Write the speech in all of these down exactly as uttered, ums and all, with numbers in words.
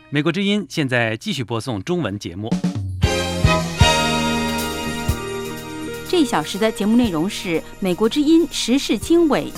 美国之音现在继续播送中文节目。 这一小时的节目内容是美国之音时事经纬。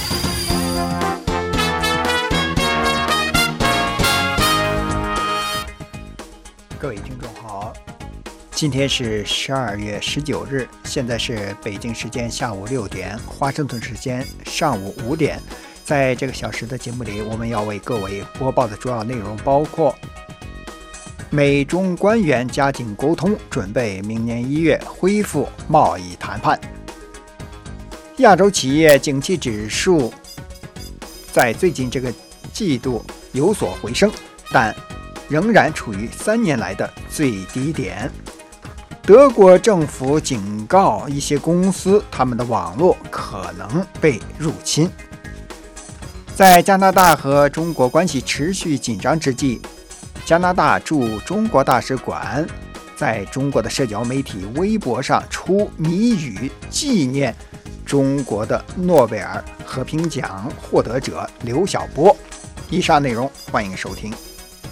各位听众好，今天是十二月十九日，现在是北京时间下午六点，华盛顿时间上午五点。在这个小时的节目里，我们要为各位播报的主要内容包括：美中官员加紧沟通，准备明年一月恢复贸易谈判；亚洲企业景气指数在最近这个季度有所回升，但仍然处于三年来的最低点。德国政府警告一些公司，他们的网络可能被入侵。在加拿大和中国关系持续紧张之际，加拿大驻中国大使馆在中国的社交媒体微博上出谜语，纪念中国的诺贝尔和平奖获得者刘晓波。以上内容欢迎收听。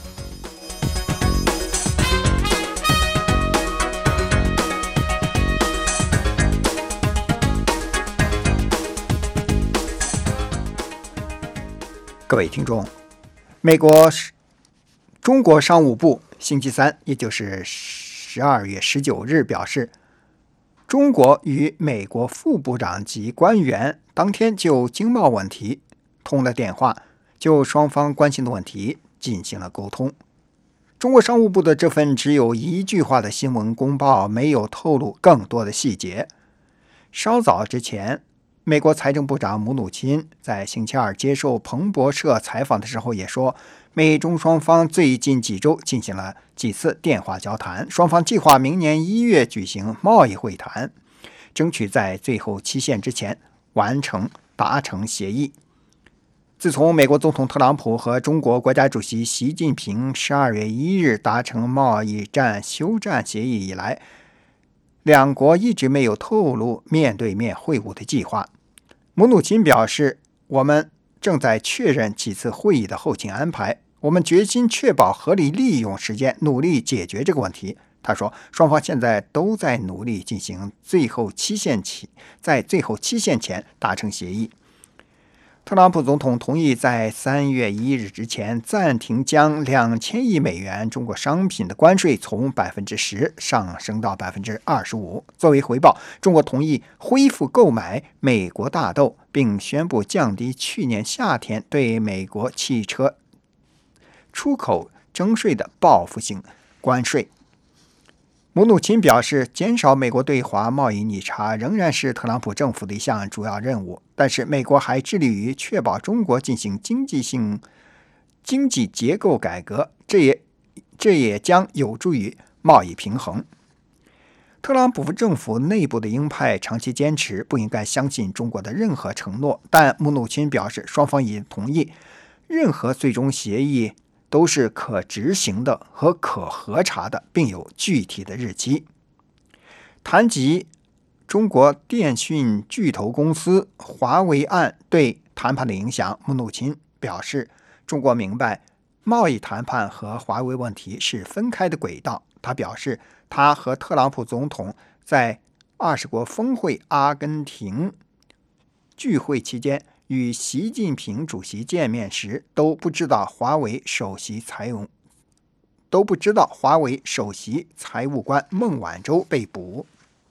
各位听众，美国中国商务部星期三，也就是十二月十九日表示，中国与美国副部长级官员当天就经贸问题通了电话，就双方关心的问题进行了沟通。中国商务部的这份只有一句话的新闻公报没有透露更多的细节。稍早之前，美国财政部长姆努钦在星期二接受彭博社采访的时候也说，美中双方最近几周进行了几次电话交谈，双方计划明年一月举行贸易会谈，争取在最后期限之前完成达成协议。自从美国总统特朗普和中国国家主席习近平十二月一日达成贸易战休战协议以来，两国一直没有透露面对面会晤的计划。姆努钦表示，我们正在确认几次会议的后勤安排，我们决心确保合理利用时间，努力解决这个问题。他说，双方现在都在努力进行最后期限起，在最后期限前达成协议。特朗普总统同意在三月一日之前暂停将两千亿美元中国商品的关税从百分之十上升到百分之二十五。作为回报，中国同意恢复购买美国大豆，并宣布降低去年夏天对美国汽车出口征税的报复性关税。姆努钦表示，减少美国对华贸易逆差仍然是特朗普政府的一项主要任务，但是美国还致力于确保中国进行经济性经济结构改革，这也这也将有助于贸易平衡。特朗普政府内部的鹰派长期坚持不应该相信中国的任何承诺，但姆努钦表示，双方已同意任何最终协议都是可执行的和可核查的，并有具体的日期。谈及中国电讯巨头公司华为案对谈判的影响，姆努钦表示，中国明白贸易谈判和华为问题是分开的轨道。他表示，他和特朗普总统在二十国峰会阿根廷聚会期间与习近平主席见面时，都不知道华为首席财务都不知道华为首席财务官孟晚舟被捕。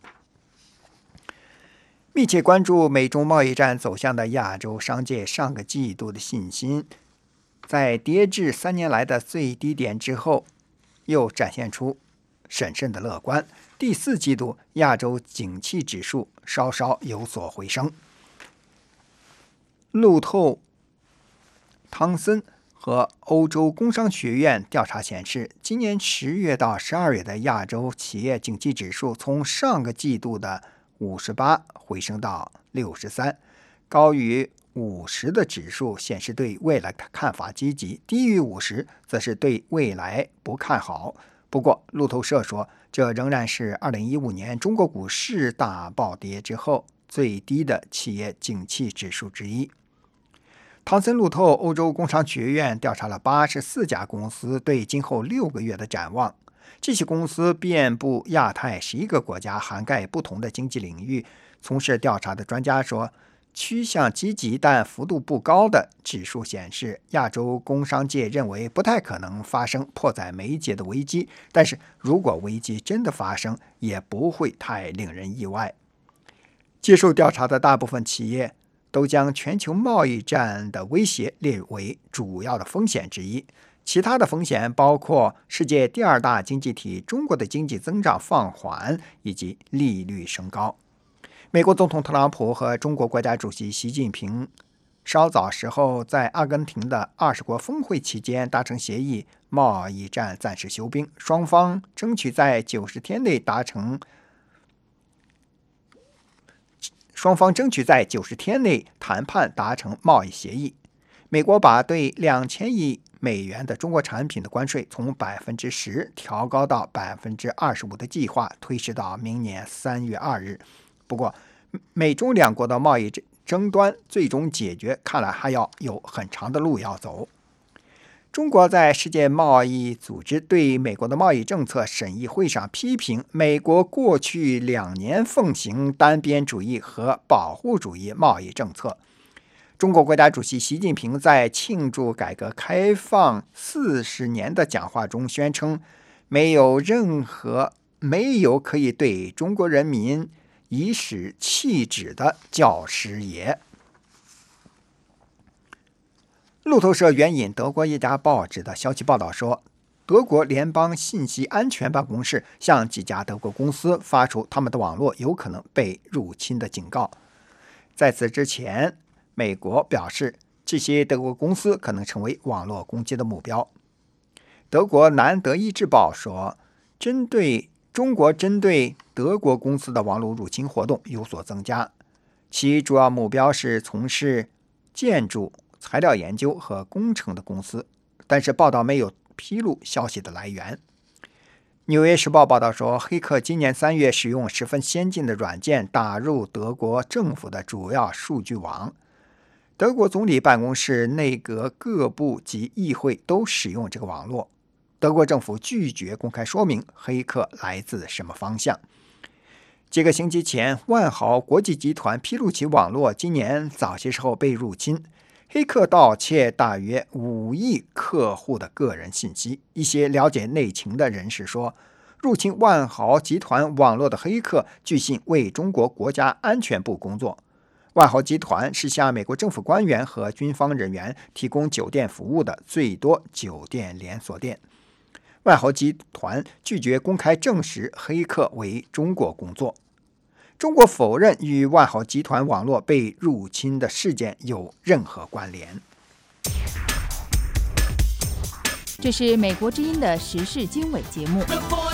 密切关注美中贸易战走向的亚洲商界上个季度的信心，在跌至三年来的最低点之后，又展现出审慎的乐观。第四季度亚洲景气指数稍稍有所回升。路透、汤森和欧洲工商学院调查显示，今年十月到十二月的亚洲企业景气指数从上个季度的五十八回升到六十三，高于五十的指数显示对未来看法积极，低于五十则是对未来不看好。不过路透社说，这仍然是二零一五年中国股市大暴跌之后最低的企业景气指数之一。 唐森路透欧洲工商学院调查了八十四家公司对今后六个月的展望。这些公司遍布亚太十一个国家，涵盖不同的经济领域。从事调查的专家说，趋向积极但幅度不高的指数显示，亚洲工商界认为不太可能发生迫在眉睫的危机，但是如果危机真的发生，也不会太令人意外。接受调查的大部分企业都将全球贸易战的威胁列为主要的风险之一。其他的风险包括世界第二大经济体中国的经济增长放缓以及利率升高。美国总统特朗普和中国国家主席习近平稍早时候在阿根廷的二十国峰会期间达成协议，贸易战暂时休兵，双方争取在九十天内达成双方争取在九十天内谈判达成贸易协议。美国把对两千亿美元的中国产品的关税从百分之十调高到百分之二十五的计划推迟到明年三月二日。不过，美中两国的贸易争端最终解决，看来还要有很长的路要走。中国在世界贸易组织对美国的贸易政策审议会上批评美国过去两年奉行单边主义和保护主义贸易政策。中国国家主席习近平在庆祝改革开放四十年的讲话中宣称，没有任何没有可以对中国人民以史弃之的教师爷。路透社援引德国一家报纸的消息报道说，德国联邦信息安全办公室向几家德国公司发出他们的网络有可能被入侵的警告。在此之前，美国表示这些德国公司可能成为网络攻击的目标。德国南德意志报说，针对中国针对德国公司的网络入侵活动有所增加，其主要目标是从事建筑、材料研究和工程的公司，但是报道没有披露消息的来源。纽约时报报道说，黑客今年三月使用十分先进的软件打入德国政府的主要数据网。德国总理办公室、内阁各部及议会都使用这个网络。德国政府拒绝公开说明黑客来自什么方向。几个星期前，万豪国际集团披露其网络今年早些时候被入侵，黑客盗窃大约五亿客户的个人信息。一些了解内情的人士说，入侵万豪集团网络的黑客据信为中国国家安全部工作。万豪集团是向美国政府官员和军方人员提供酒店服务的最多酒店连锁店。万豪集团拒绝公开证实黑客为中国工作。中国否认与万豪集团网络被入侵的事件有任何关联。 这是美国之音的时事经纬节目。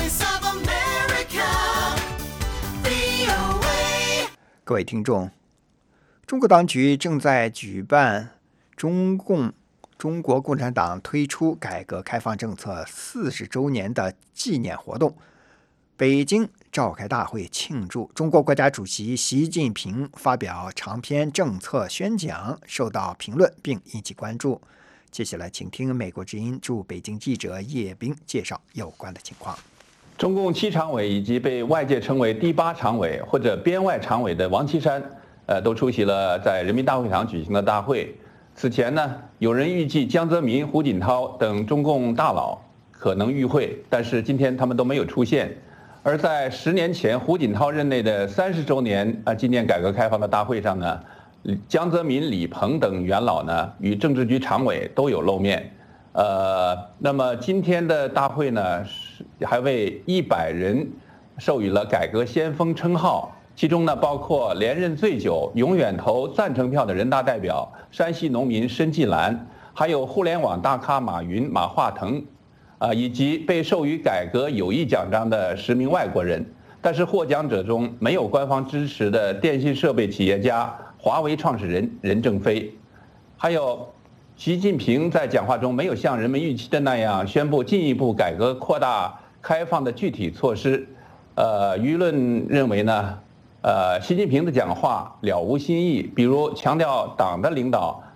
各位听众，中国当局正在举办中共中国共产党推出改革开放政策四十周年的纪念活动，北京召开大会庆祝。中国国家主席习近平发表长篇政策宣讲，受到评论并引起关注。接下来请听美国之音驻北京记者叶冰介绍有关的情况。 中共七常委以及被外界称为第八常委或者编外常委的王岐山呃，都出席了在人民大会堂举行的大会。此前呢，有人预计江泽民、胡锦涛等中共大佬可能与会，但是今天他们都没有出现。而在十年前胡锦涛任内的三十周年啊纪念改革开放的大会上呢，江泽民、李鹏等元老呢与政治局常委都有露面。呃，那么今天的大会呢，还为一百人授予了改革先锋称号。其中呢，包括连任最久、永远投赞成票的人大代表山西农民申纪兰，还有互联网大咖马云、马化腾，啊、呃，以及被授予改革友谊奖章的十名外国人。但是获奖者中没有官方支持的电信设备企业家华为创始人任正非。还有，习近平在讲话中没有像人们预期的那样宣布进一步改革扩大开放的具体措施。呃，舆论认为呢，呃，习近平的讲话了无新意，比如强调党的领导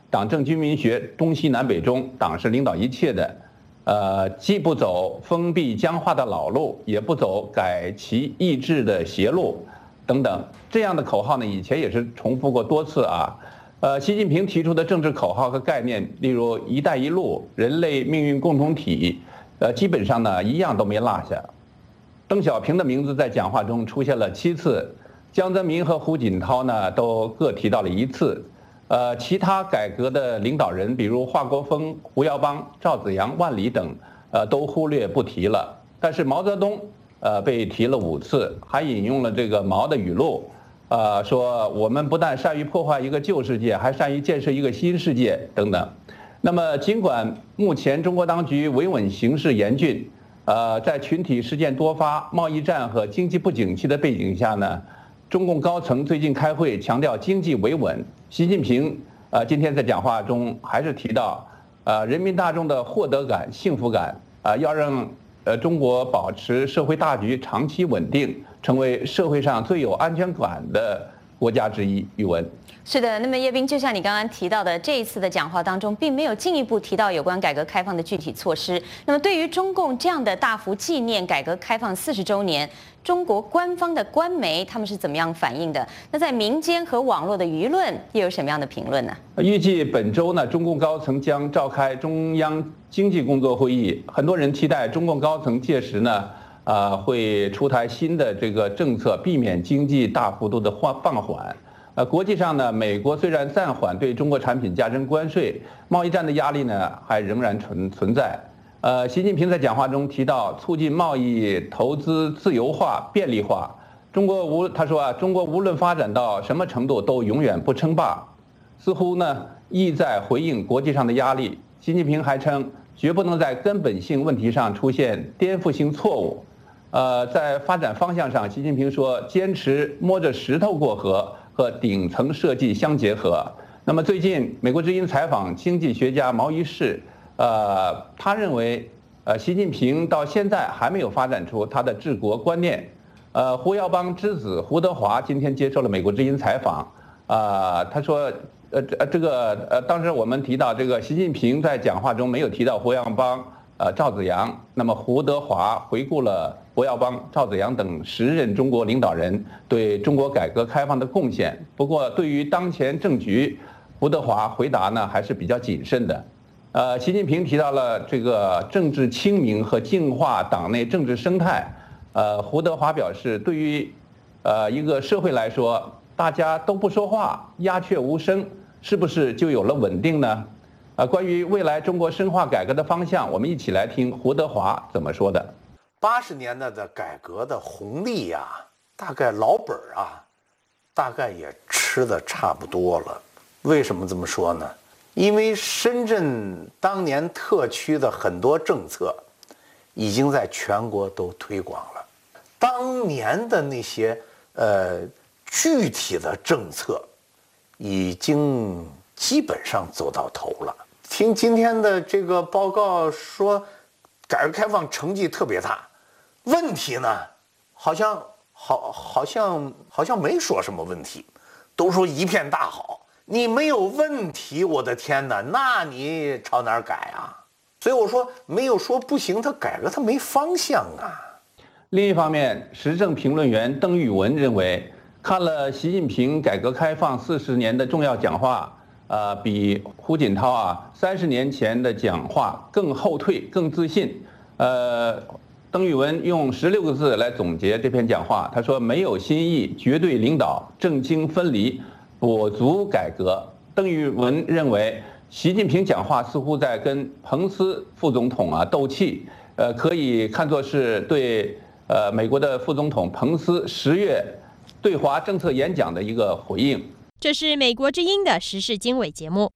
党政军民学，东西南北中，党是领导一切的。呃，既不走封闭僵化的老路，也不走改其意志的邪路，等等，这样的口号呢，以前也是重复过多次啊。呃，习近平提出的政治口号和概念，例如“一带一路”、“人类命运共同体”，呃，基本上呢一样都没落下。邓小平的名字在讲话中出现了七次，江泽民和胡锦涛呢都各提到了一次。呃，其他改革的领导人，比如华国锋、胡耀邦、赵紫阳、万里等，呃，都忽略不提了。但是毛泽东，呃，被提了五次，还引用了这个毛的语录，呃，说我们不但善于破坏一个旧世界，还善于建设一个新世界等等。那么，尽管目前中国当局维稳形势严峻，呃，在群体事件多发、贸易战和经济不景气的背景下呢，中共高层最近开会强调经济维稳。习近平呃今天在讲话中还是提到，呃人民大众的获得感、幸福感啊、呃，要让呃中国保持社会大局长期稳定，成为社会上最有安全感的国家之一。宇文。 是的，那么叶斌，就像你刚刚提到的，这一次的讲话当中，并没有进一步提到有关改革开放的具体措施。那么，对于中共这样的大幅纪念改革开放四十周年，中国官方的官媒他们是怎么样反应的？那在民间和网络的舆论又有什么样的评论呢？ 预计本周呢，中共高层将召开中央经济工作会议，很多人期待中共高层届时呢，呃，会出台新的这个政策，避免经济大幅度的放放缓。呃，国际上呢，美国虽然暂缓对中国产品加征关税，贸易战的压力呢还仍然存存在。呃，习近平在讲话中提到促进贸易投资自由化、便利化。中国无他说啊，中国无论发展到什么程度，都永远不称霸。似乎呢意在回应国际上的压力。习近平还称，绝不能在根本性问题上出现颠覆性错误。呃，在发展方向上，习近平说，坚持摸着石头过河和顶层设计相结合。那么最近，美国之音采访经济学家毛于轼，呃，他认为，呃，习近平到现在还没有发展出他的治国观念。呃，胡耀邦之子胡德华今天接受了美国之音采访，啊、呃，他说，呃，这个呃，当时我们提到这个习近平在讲话中没有提到胡耀邦、呃赵紫阳，那么胡德华回顾了胡耀邦、赵紫阳等十任中国领导人对中国改革开放的贡献。不过，对于当前政局，胡德华回答呢还是比较谨慎的。呃，习近平提到了这个政治清明和净化党内政治生态。呃，胡德华表示，对于呃一个社会来说，大家都不说话，鸦雀无声，是不是就有了稳定呢？啊，关于未来中国深化改革的方向，我们一起来听胡德华怎么说的。 八十年代的改革的红利呀、啊，大概老本啊，大概也吃的差不多了。为什么这么说呢？因为深圳当年特区的很多政策，已经在全国都推广了。当年的那些呃具体的政策，已经基本上走到头了。听今天的这个报告说，改革开放成绩特别大，问题呢，好像好好像好像没说什么问题，都说一片大好。你没有问题，我的天哪，那你朝哪儿改啊？所以我说没有说不行，他改革他没方向啊。 另一方面，时政评论员邓玉文认为，看了习近平改革开放四十年的重要讲话，呃，比胡锦涛啊三十年前的讲话更后退、更自信。呃，邓玉文用十六个字来总结这篇讲话，他说：“没有新意，绝对领导，政经分离，跛足改革。”邓玉文认为，习近平讲话似乎在跟彭斯副总统啊斗气，呃，可以看作是对呃美国的副总统彭斯十月对华政策演讲的一个回应。 这是美国之音的时事经纬节目。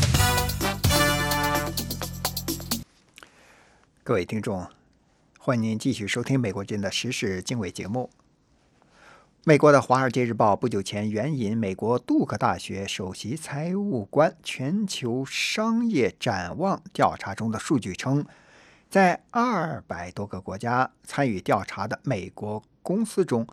各位听众，欢迎您继续收听美国之音的时事经纬节目。美国的《华尔街日报》不久前援引美国杜克大学首席财务官全球商业展望调查中的数据称，在二百多个国家参与调查的美国公司中，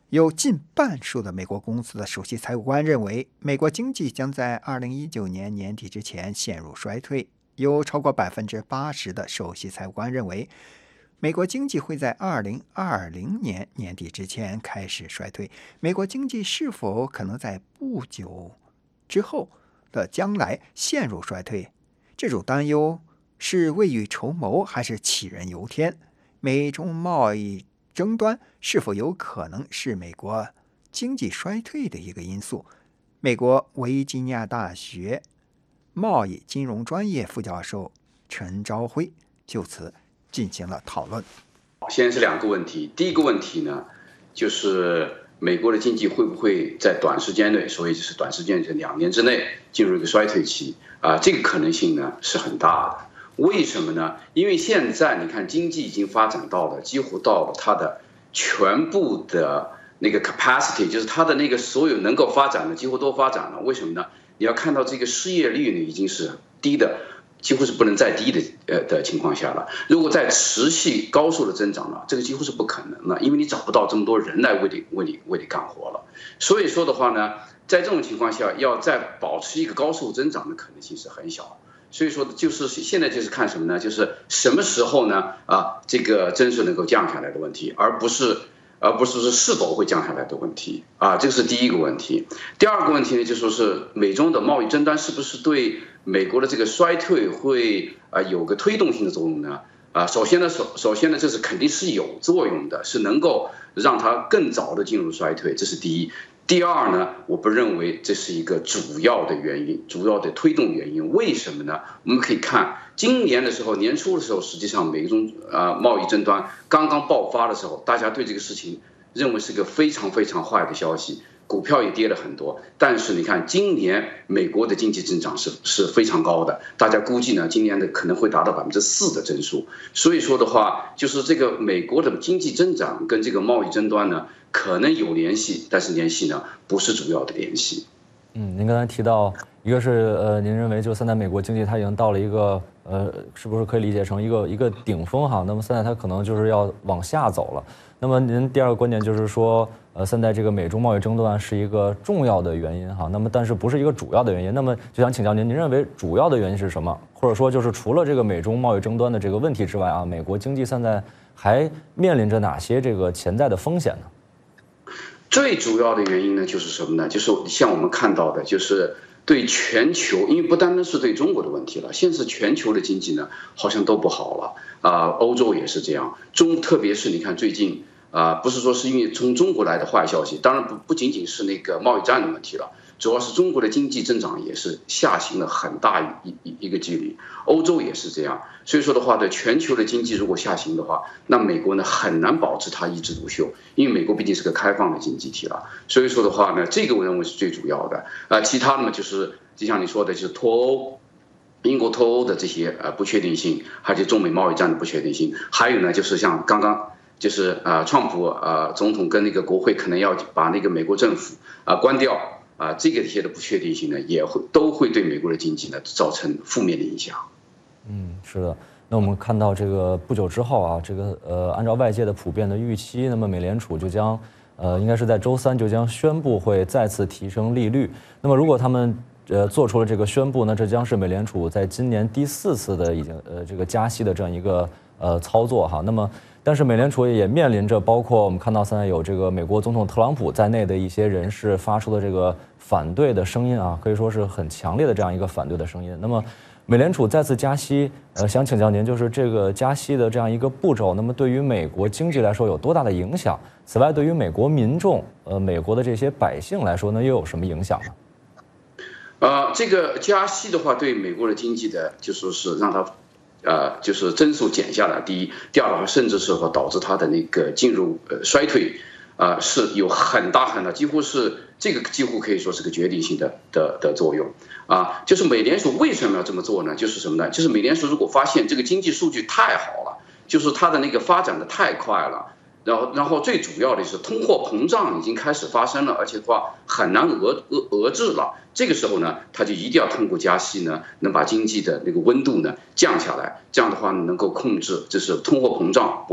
有近半数的美国公司的首席财务官认为，美国经济将在二零一九年年底之前陷入衰退。有超过百分之八十的首席财务官认为，美国经济会在二零二零年年底之前开始衰退。美国经济是否可能在不久之后的将来陷入衰退？这种担忧是未雨绸缪还是杞人忧天？美中贸易争端是否有可能是美国经济衰退的一个因素？美国维吉尼亚大学贸易金融专业副教授陈朝辉就此进行了讨论。 现在是两个问题，第一个问题呢，就是美国的经济会不会在短时间内，所以就是短时间两年之内进入一个衰退期啊？这个可能性呢是很大的。为什么呢？因为现在你看经济已经发展到了几乎到了它的全部的那个 capacity， 就是它的那个所有能够发展的几乎都发展了。为什么呢？你要看到这个失业率呢已经是低的，几乎是不能再低的呃的情况下了。如果再持续高速的增长了，这个几乎是不可能的，因为你找不到这么多人来为你为你为你干活了。所以说的话呢，在这种情况下，要再保持一个高速增长的可能性是很小。所以说就是现在就是看什么呢？就是什么时候呢？啊，这个增速能够降下来的问题，而不是。而不是是是否会降下来的问题啊，这是第一个问题。第二个问题呢，就说是美中的贸易争端是不是对美国的这个衰退会啊有个推动性的作用呢？啊，首先呢，首首先呢，这是肯定是有作用的，是能够让它更早的进入衰退，这是第一。第二呢，我不认为这是一个主要的原因，主要的推动原因。为什么呢？我们可以看今年的时候，年初的时候，实际上美中啊贸易争端刚刚爆发的时候，大家对这个事情认为是个非常非常坏的消息，股票也跌了很多。但是你看，今年美国的经济增长是是非常高的，大家估计呢，今年的可能会达到百分之四的增速。所以说的话，就是这个美国的经济增长跟这个贸易争端呢，可能有联系，但是联系呢不是主要的联系。 嗯，您刚才提到，一个是呃，您认为就现在美国经济它已经到了一个呃，是不是可以理解成一个一个顶峰哈？那么现在它可能就是要往下走了。那么您第二个观点就是说，呃，现在这个美中贸易争端是一个重要的原因哈，那么但是不是一个主要的原因。那么就想请教您，您认为主要的原因是什么？或者说就是除了这个美中贸易争端的这个问题之外啊，美国经济现在还面临着哪些这个潜在的风险呢？ 最主要的原因呢，就是什么呢？就是像我们看到的，就是对全球，因为不单单是对中国的问题了，现在全球的经济呢好像都不好了啊、呃，欧洲也是这样，中特别是你看最近啊、呃，不是说是因为从中国来的坏消息，当然不不仅仅是那个贸易战的问题了，主要是中国的经济增长也是下行了很大一一一个距离，欧洲也是这样，所以说的话呢，全球的经济如果下行的话，那美国呢很难保持它一枝独秀，因为美国毕竟是个开放的经济体了，所以说的话呢，这个我认为是最主要的。啊、呃，其他的嘛就是就像你说的，就是脱欧。英国脱欧的这些呃不确定性，还有中美贸易战的不确定性，还有呢就是像刚刚就是呃川普呃总统跟那个国会可能要把那个美国政府啊、呃、关掉啊、呃，这个一些的不确定性呢，也会都会对美国的经济呢造成负面的影响。 嗯，是的。那我们看到这个不久之后啊，这个呃按照外界的普遍的预期，那么美联储就将呃应该是在周三就将宣布会再次提升利率。那么如果他们呃，做出了这个宣布呢，这将是美联储在今年第四次的已经呃这个加息的这样一个呃操作哈。那么，但是美联储也面临着包括我们看到现在有这个美国总统特朗普在内的一些人士发出的这个反对的声音啊，可以说是很强烈的这样一个反对的声音。那么，美联储再次加息，呃，想请教您，就是这个加息的这样一个步骤，那么对于美国经济来说有多大的影响？此外，对于美国民众，呃，美国的这些百姓来说呢，又有什么影响呢？ 呃，这个加息的话，对美国的经济的，就说是让它，呃，就是增速减下来。第一，第二的话，甚至是说导致它的那个进入呃衰退，啊、呃，是有很大很大，几乎是这个几乎可以说是个决定性的的的作用啊。就是美联储为什么要这么做呢？就是什么呢？就是美联储如果发现这个经济数据太好了，就是它的那个发展的太快了。然后，然后最主要的是通货膨胀已经开始发生了，而且的话很难遏遏遏制了。这个时候呢，他就一定要通过加息呢，能把经济的那个温度呢降下来，这样的话能够控制，就是通货膨胀不会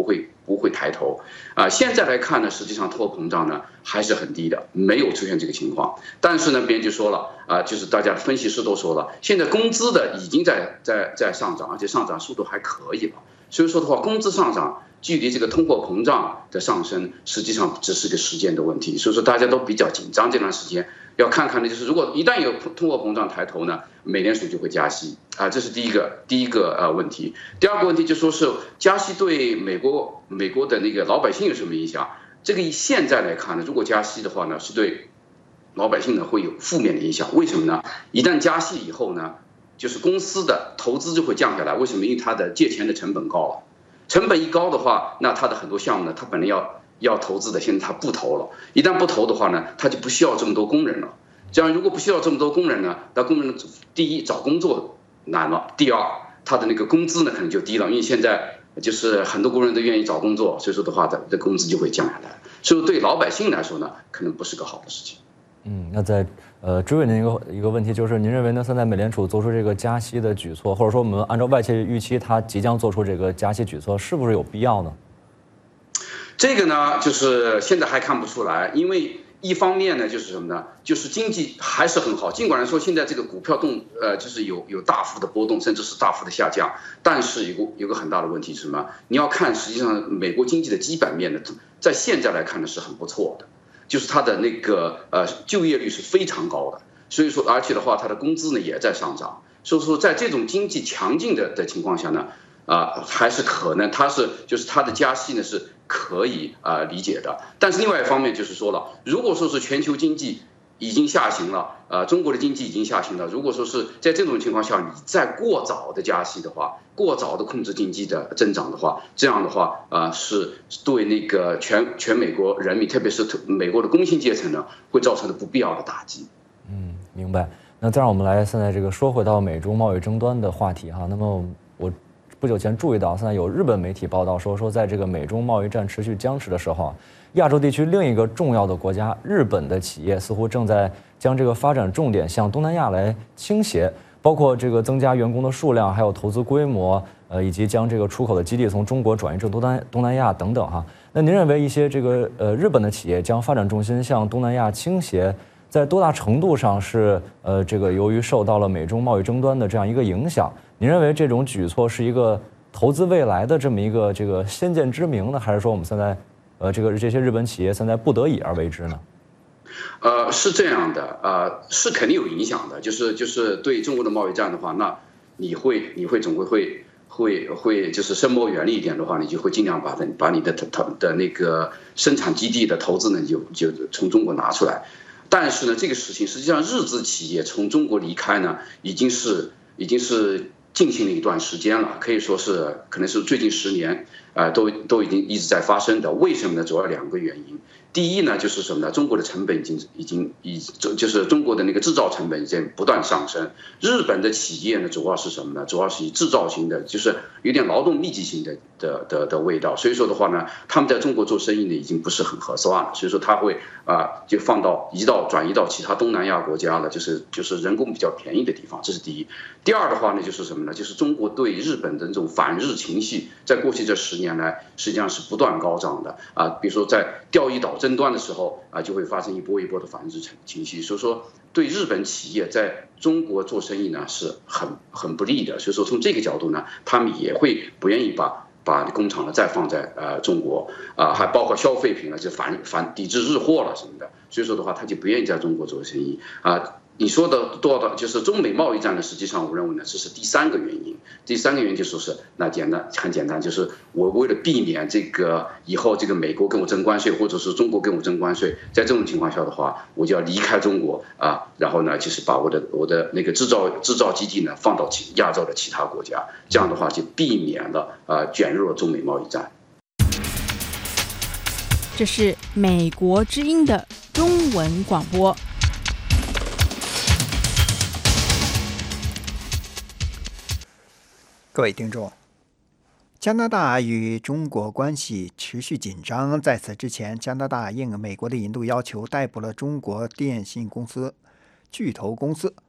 不会抬头。啊，现在来看呢，实际上通货膨胀呢还是很低的，没有出现这个情况。但是呢，别人就说了啊，就是大家分析师都说了，现在工资的已经在在在上涨，而且上涨速度还可以了。所以说的话，工资上涨距离这个通货膨胀的上升，实际上只是个时间的问题。所以说大家都比较紧张，这段时间要看看呢，就是如果一旦有通货膨胀抬头呢，美联储就会加息啊，这是第一个第一个呃问题。第二个问题就说是加息对美国美国的那个老百姓有什么影响？这个现在来看呢，如果加息的话呢，是对老百姓呢会有负面的影响。为什么呢？一旦加息以后呢，就是公司的投资就会降下来。为什么？因为它的借钱的成本高了，成本一高的话，那它的很多项目呢，它本来要要投资的，现在它不投了。一旦不投的话呢，它就不需要这么多工人了。这样如果不需要这么多工人呢，那工人第一找工作难了，第二他的那个工资呢可能就低了，因为现在就是很多工人都愿意找工作，所以说的话，这工资就会降下来。所以对老百姓来说呢，可能不是个好的事情。 嗯，那在呃追问您一个一个问题，就是您认为呢，现在美联储做出这个加息的举措，或者说我们按照外界预期，它即将做出这个加息举措，是不是有必要呢？ 这个呢，就是现在还看不出来，因为一方面呢，就是什么呢？就是经济还是很好，尽管来说现在这个股票动呃就是有有大幅的波动，甚至是大幅的下降，但是有个有个很大的问题是什么？你要看实际上美国经济的基本面呢，在现在来看呢是很不错的。就是它的那个呃就业率是非常高的，所以说而且的话，它的工资呢也在上涨，所以说在这种经济强劲的的情况下呢，啊、呃、还是可能它是就是它的加息呢是可以啊、呃、理解的。但是另外一方面就是说了，如果说是全球经济已经下行了，呃中国的经济已经下行了，如果说是在这种情况下你再过早的加息的话，过早的控制经济的增长的话，这样的话啊、呃、是对那个全全美国人民，特别是美国的工薪阶层呢，会造成的不必要的打击。 嗯，明白。那再让我们来现在这个说回到美中贸易争端的话题哈。那么我不久前注意到，现在有日本媒体报道说，说在这个美中贸易战持续僵持的时候啊，亚洲地区另一个重要的国家日本的企业似乎正在将这个发展重点向东南亚来倾斜。包括这个增加员工的数量，还有投资规模，呃，以及将这个出口的基地从中国转移至东南东南亚等等哈。那您认为一些这个呃日本的企业将发展重心向东南亚倾斜，在多大程度上是呃这个由于受到了美中贸易争端的这样一个影响？您认为这种举措是一个投资未来的这么一个这个先见之明呢，还是说我们现在呃这个这些日本企业现在不得已而为之呢？ 呃，是这样的，呃，是肯定有影响的，就是就是对中国的贸易战的话，那你会你会总会会会会就是深谋远虑一点的话，你就会尽量把的把你的投的那个生产基地的投资呢，就就从中国拿出来。但是呢，这个事情实际上日资企业从中国离开呢，已经是已经是进行了一段时间了，可以说是可能是最近十年，啊、呃，都都已经一直在发生的。为什么呢？主要两个原因。第一呢，就是什么呢？中国的成本已经已经已就是中国的那个制造成本已经不断上升。日本的企业呢，主要是什么呢？主要是以制造型的，就是有点劳动密集型的的的的味道。所以说的话呢，他们在中国做生意呢，已经不是很合算了。所以说他会啊、呃，就放到移到转移到其他东南亚国家了，就是就是人工比较便宜的地方。这是第一。第二的话呢，就是什么呢？就是中国对日本的这种反日情绪，在过去这十年来实际上是不断高涨的啊。比如说在钓鱼岛争端的时候啊，就会发生一波一波的反日情绪，所以说对日本企业在中国做生意呢是很很不利的。所以说从这个角度呢，他们也会不愿意把把工厂呢再放在呃中国啊，还包括消费品呢就反反抵制日货了什么的。所以说的话，他就不愿意在中国做生意啊。你说的多的就是中美贸易战呢，实际上我认为呢，这是第三个原因。第三个原因就说是那简单很简单，就是我为了避免这个以后这个美国跟我争关税，或者是中国跟我争关税，在这种情况下的话，我就要离开中国啊，然后呢，就是把我的我的那个制造制造基地呢放到其亚洲的其他国家，这样的话就避免了啊卷入了中美贸易战。 这是美国之音的中文广播。 各位听众，加拿大与中国关系持续紧张。在此之前，加拿大应美国的引渡要求，逮捕了中国电信公司巨头公司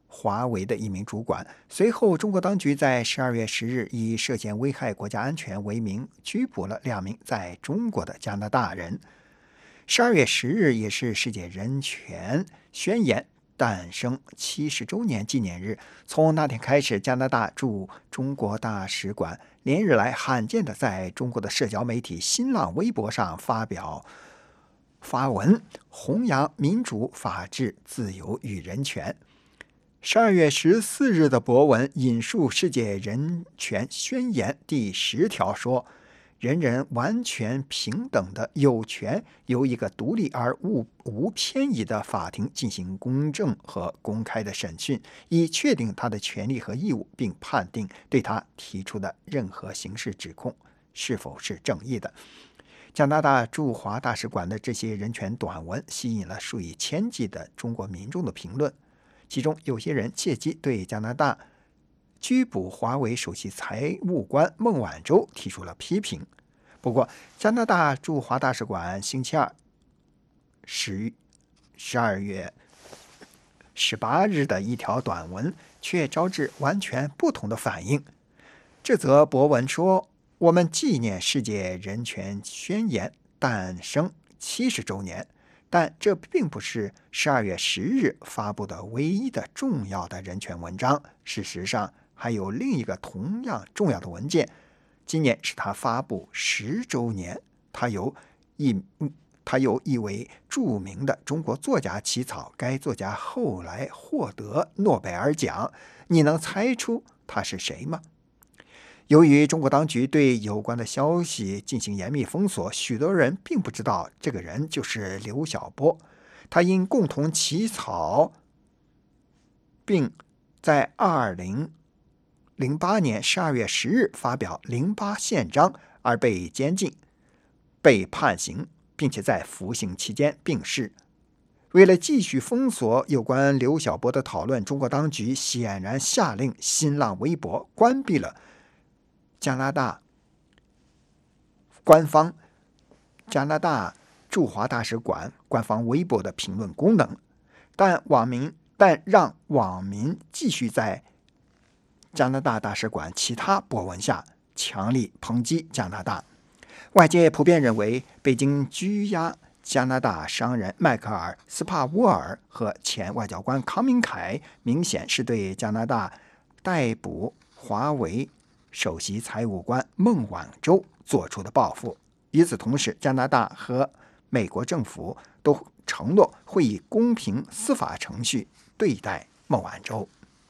华为的一名主管。随后，中国当局在十二月十日以涉嫌危害国家安全为名拘捕了两名在中国的加拿大人。十二月十日也是世界人权宣言诞生七十周年纪念日。从那天开始，加拿大驻中国大使馆连日来罕见的在中国的社交媒体新浪微博上发表发文，弘扬民主、法治、自由与人权。十二月十四日的博文引述世界人权宣言第十条说，人人完全平等的有权由一个独立而无无偏移的法庭进行公正和公开的审讯，以确定他的权利和义务，并判定对他提出的任何刑事指控是否是正义的。加拿大驻华大使馆的这些人权短文吸引了数以千计的中国民众的评论，其中有些人借机对加拿大拘捕华为首席财务官孟晚舟提出了批评。不过，加拿大驻华大使馆星期二十二月十八日的一条短文却招致完全不同的反应。这则博文说，我们纪念世界人权宣言诞生七十周年，但这并不是十二月十日发布的唯一的重要的人权文章。事实上，还有另一个同样重要的文件，今年是他发布十周年。他由一他由一位著名的中国作家起草，该作家后来获得诺贝尔奖。你能猜出他是谁吗？由于中国当局对有关的消息进行严密封锁，许多人并不知道这个人就是刘晓波。他因共同起草并在二零零八年十二月十日发表《零八宪章》而被监禁、被判刑，并且在服刑期间病逝。为了继续封锁有关刘晓波的讨论，中国当局显然下令新浪微博关闭了加拿大官方加拿大驻华大使馆官方微博的评论功能，但网民但让网民继续在加拿大大使馆其他博文下强力抨击加拿大。外界普遍认为，北京拘押加拿大商人迈克尔·斯帕沃尔和前外交官康明凯，明显是对加拿大逮捕华为首席财务官孟晚舟做出的报复。与此同时，加拿大和美国政府都承诺会以公平司法程序对待孟晚舟。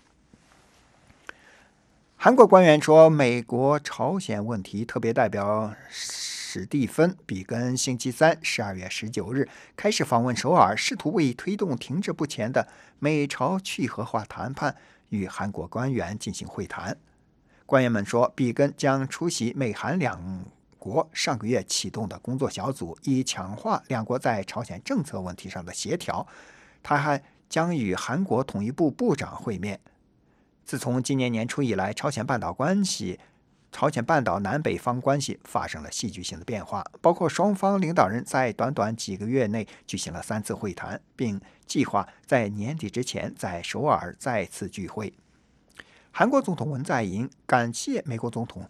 韩国官员说，美国朝鲜问题特别代表史蒂芬·比根星期三十二月十九日开始访问首尔，试图为推动停滞不前的美朝去核化谈判与韩国官员进行会谈。官员们说，比根将出席美韩两国上个月启动的工作小组，以强化两国在朝鲜政策问题上的协调。他还将与韩国统一部部长会面。自从今年年初以来，朝鲜半岛关系、朝鲜半岛南北方关系发生了戏剧性的变化，包括双方领导人在短短几个月内举行了三次会谈，并计划在年底之前在首尔再次聚会。韩国总统文在寅感谢美国总统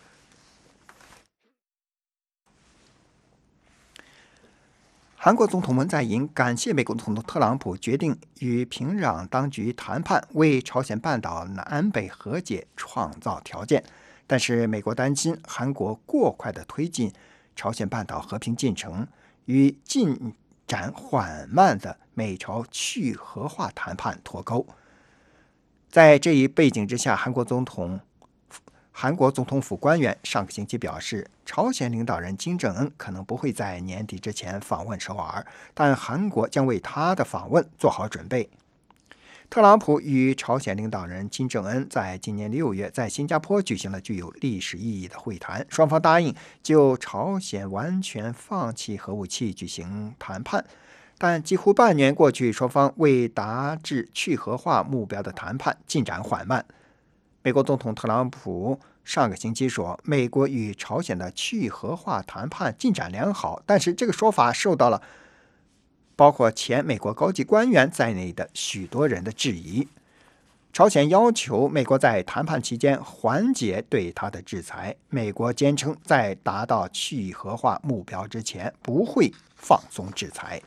韩国总统文在寅感谢美国总统特朗普决定与平壤当局谈判，为朝鲜半岛南北和解创造条件。但是，美国担心韩国过快地推进朝鲜半岛和平进程与进展缓慢的美朝去核化谈判脱钩。在这一背景之下，韩国总统韩国总统府官员上个星期表示，朝鲜领导人金正恩可能不会在年底之前访问首尔，但韩国将为他的访问做好准备。特朗普与朝鲜领导人金正恩在今年六月在新加坡举行了具有历史意义的会谈，双方答应就朝鲜完全放弃核武器举行谈判。但几乎半年过去，双方为达至去核化目标的谈判进展缓慢。美国总统特朗普上个星期说，美国与朝鲜的去核化谈判进展良好，但是这个说法受到了包括前美国高级官员在内的许多人的质疑。 朝鲜要求美国在谈判期间缓解对他的制裁，美国坚称在达到去核化目标之前不会放松制裁。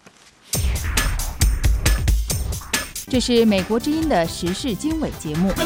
这是美国之音的时事经纬节目。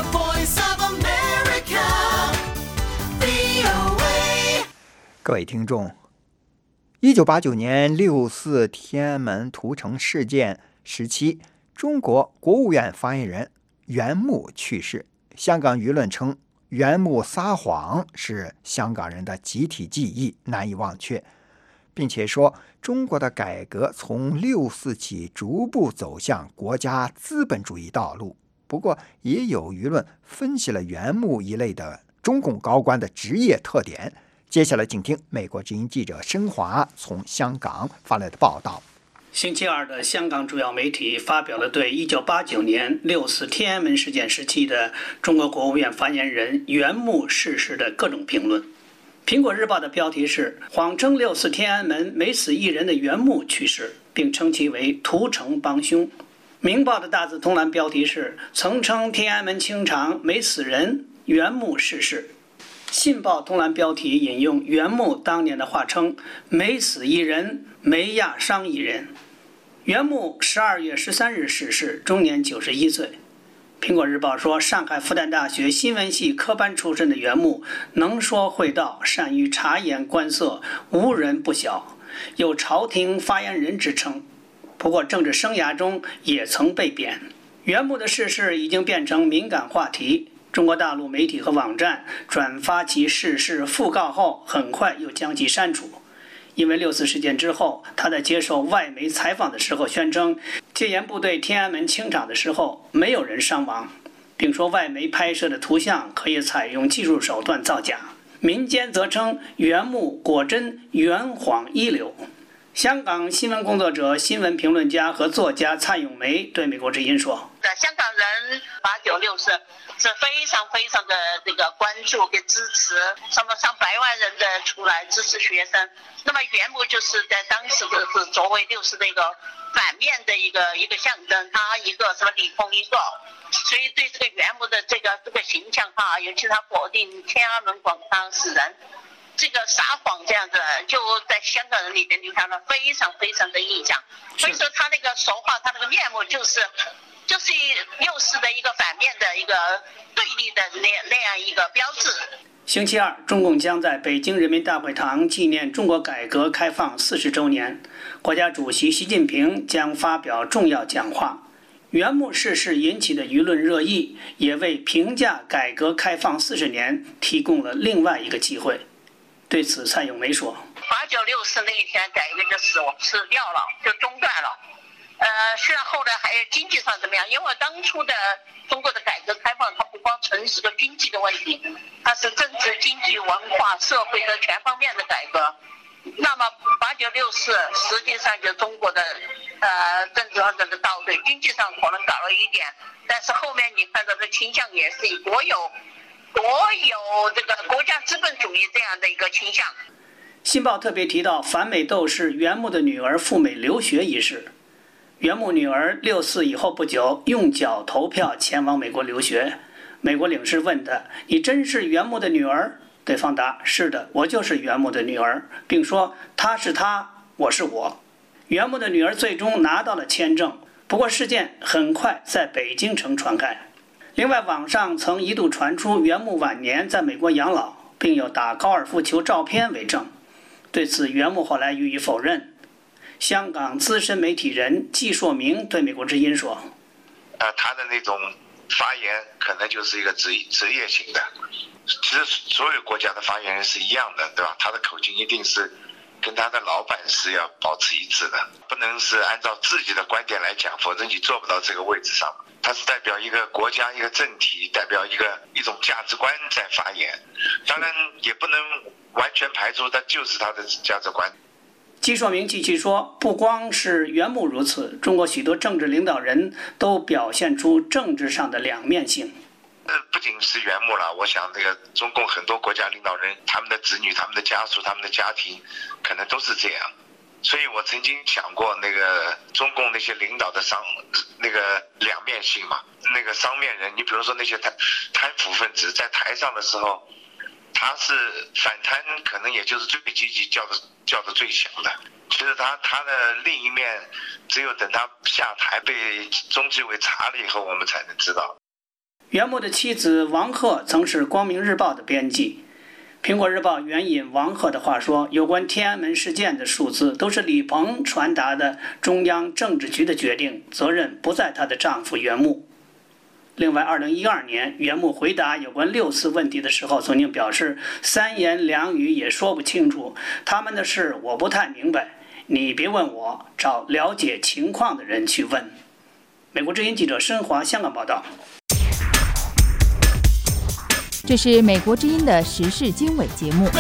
各位听众，一九八九年六四天安门屠城事件时期，中国国务院发言人袁木去世。香港舆论称，袁木撒谎是香港人的集体记忆，难以忘却，并且说中国的改革从六四起逐步走向国家资本主义道路。不过，也有舆论分析了袁木一类的中共高官的职业特点。接下来，请听美国之音记者申华从香港发来的报道。 星期二的香港主要媒体发表了对一九八九年六四天安门事件时期的中国国务院发言人袁木逝世的各种评论。苹果日报的标题是谎称六四天安门没死一人的袁木去世，并称其为屠城帮凶。明报的大字通栏标题是曾称天安门清场没死人，袁木逝世。信报通栏标题引用袁木当年的话称没死一人，没压伤一人。袁木十二月十三日逝世，终年九十一岁。苹果日报说，上海复旦大学新闻系科班出身的袁木能说会道，善于察言观色，无人不晓，有朝廷发言人之称。不过政治生涯中也曾被贬。袁木的逝世已经变成敏感话题，中国大陆媒体和网站转发其逝世讣告后，很快又将其删除。因为六四事件之后，他在接受外媒采访的时候宣称，戒严部队天安门清场的时候没有人伤亡，并说外媒拍摄的图像可以采用技术手段造假。民间则称袁木果真圆谎一流。香港新闻工作者、新闻评论家和作家蔡咏梅对美国之音说：“ 香港人八九六四是非常非常的这个关注跟支持，什么上百万人的出来支持学生。那么袁木就是在当时的是作为六四的一个反面的一个一个象征，他一个什么李鹏一个，所以对这个袁木的这个这个形象哈，尤其他否定天安门广场死人。”这个撒谎这样子，就在香港人里边留下了非常非常的印象。所以说他那个说话，他那个面目就是，就是六四的一个反面的一个对立的那那样一个标志。 星期二，中共将在北京人民大会堂纪念中国改革开放四十周年，国家主席习近平将发表重要讲话。袁木逝世引起的舆论热议，也为评价改革开放四十年提供了另外一个机会。对此，蔡咏梅说：“ 八九六四那一天改革就死死掉了，就中断了。呃，虽然后来还有经济上怎么样，因为当初的中国的改革开放，它不光纯是个经济的问题，它是政治、经济、文化、社会的全方面的改革。那么八九六四实际上就中国的呃政治上这个倒退，经济上可能搞了一点，但是后面你看到的倾向也是以国有。”国有这个国家资本主义这样的一个倾向。 信报特别提到反美斗士袁木的女儿赴美留学一事。袁木女儿六四以后不久用脚投票前往美国留学。美国领事问他：“你真是袁木的女儿？”对方答：“是的，我就是袁木的女儿，并说她是她，我是我。”袁木的女儿最终拿到了签证，不过事件很快在北京城传开。另外，网上曾一度传出袁木晚年在美国养老，并有打高尔夫球照片为证。对此，袁木后来予以否认。香港资深媒体人季硕明对美国之音说：“ 呃，他的那种发言可能就是一个职职业性的，其实所有国家的发言人是一样的，对吧？他的口径一定是跟他的老板是要保持一致的，不能是按照自己的观点来讲，否则你做不到这个位置上。他是代表一个国家、一个政体，代表一个一种价值观在发言，当然也不能完全排除他就是他的价值观。” 季硕明继续说，不光是袁木如此，中国许多政治领导人都表现出政治上的两面性。 呃，不仅是袁木了，我想这个中共很多国家领导人，他们的子女、他们的家属、他们的家庭，可能都是这样。 所以我曾经讲过那个中共那些领导的商那个两面性嘛，那个双面人，你比如说那些贪贪腐分子在台上的时候，他是反贪可能也就是最积极叫的叫的最响的，其实他他的另一面只有等他下台被中纪委查了以后我们才能知道。 袁木的妻子王鹤曾是光明日报的编辑，苹果日报援引王鹤的话说，有关天安门事件的数字都是李鹏传达的中央政治局的决定，责任不在她的丈夫袁木。另外二零一二年袁木回答有关六四问题的时候曾经表示，三言两语也说不清楚，他们的事我不太明白，你别问我，找了解情况的人去问。美国之音记者申华香港报道。 这是美国之音的时事经纬节目。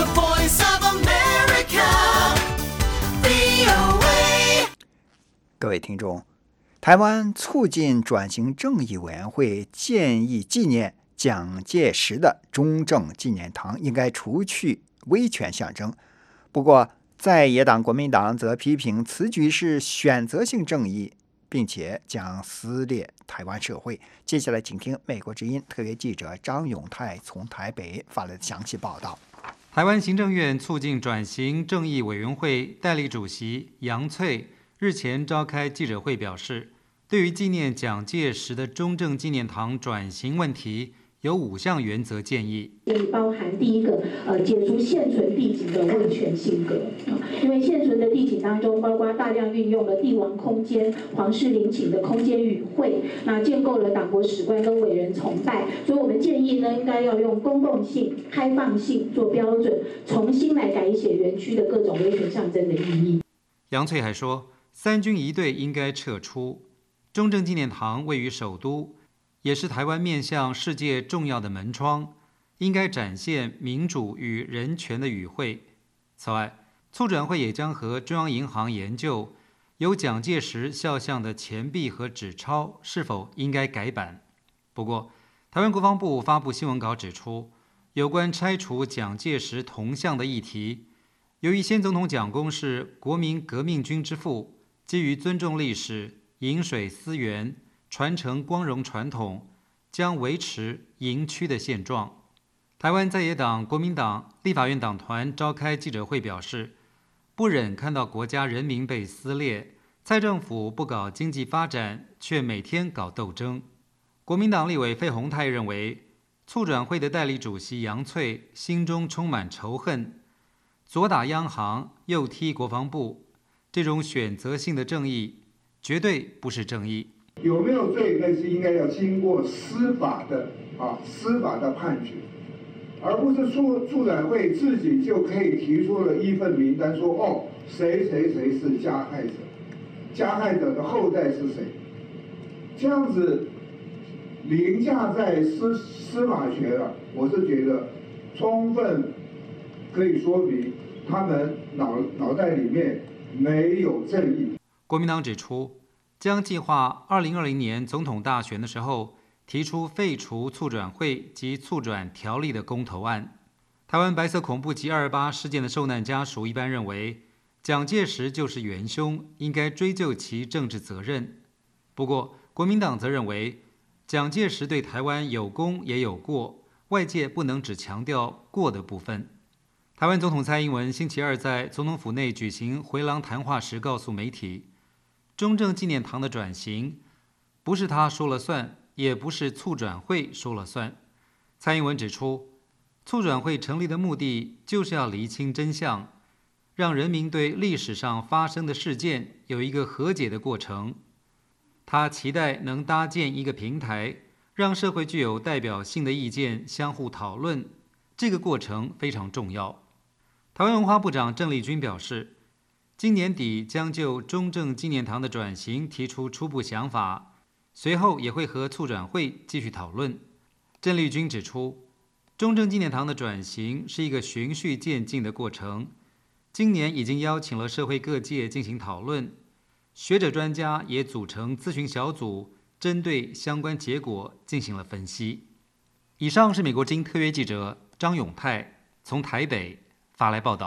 各位听众，台湾促进转型正义委员会建议纪念蒋介石的中正纪念堂应该除去威权象征。不过，在野党国民党则批评此举是选择性正义，并且将撕裂台湾社会。接下来请听美国之音特约记者张永泰从台北发来的详细报道。 台湾行政院促进转型正义委员会代理主席杨翠日前召开记者会表示，对于纪念蒋介石的中正纪念堂转型问题，有五项原则建议， 也包含第一个，呃，解除现存地景的威权性格，因为现存的地景当中，包括大量运用了帝王空间、皇室陵寝的空间与会，那建构了党国史观跟伟人崇拜，所以我们建议呢，应该要用公共性、开放性做标准，重新来改写园区的各种威权象征的意义。 杨翠还说，三军仪队应该撤出，中正纪念堂位于首都，也是台湾面向世界重要的门窗，应该展现民主与人权的语汇。此外，促转会也将和中央银行研究有蒋介石肖像的钱币和纸钞是否应该改版。不过，台湾国防部发布新闻稿指出，有关拆除蒋介石铜像的议题，由于先总统蒋公是国民革命军之父，基于尊重历史、饮水思源、传承光荣传统，将维持营区的现状。台湾在野党国民党立法院党团召开记者会表示，不忍看到国家人民被撕裂，蔡政府不搞经济发展，却每天搞斗争。国民党立委费鸿泰认为，促转会的代理主席杨翠心中充满仇恨，左打央行，右踢国防部，这种选择性的正义绝对不是正义。 有没有罪，那是应该要经过司法的啊司法的判决，而不是促促转会自己就可以提出了一份名单说，哦，谁谁谁是加害者，加害者的后代是谁，这样子凌驾在司司法权了，我是觉得充分可以说明他们脑脑袋里面没有正义。 国民党指出，将计划二零二零年总统大选的时候提出废除促转会及促转条例的公投案。台湾白色恐怖及二二八事件的受难家属一般认为，蒋介石就是元凶，应该追究其政治责任。不过，国民党则认为，蒋介石对台湾有功也有过，外界不能只强调过的部分。台湾总统蔡英文星期二在总统府内举行回廊谈话时告诉媒体，中正纪念堂的转型不是他说了算，也不是促转会说了算。蔡英文指出，促转会成立的目的就是要厘清真相，让人民对历史上发生的事件有一个和解的过程。他期待能搭建一个平台，让社会具有代表性的意见相互讨论，这个过程非常重要。台湾文化部长郑丽君表示，今年底将就中正纪念堂的转型提出初步想法，随后也会和促转会继续讨论。郑丽君指出，中正纪念堂的转型是一个循序渐进的过程，今年已经邀请了社会各界进行讨论，学者专家也组成咨询小组，针对相关结果进行了分析。以上是美国之音特约记者张永泰从台北发来报道。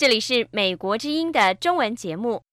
这里是美国之音的中文节目。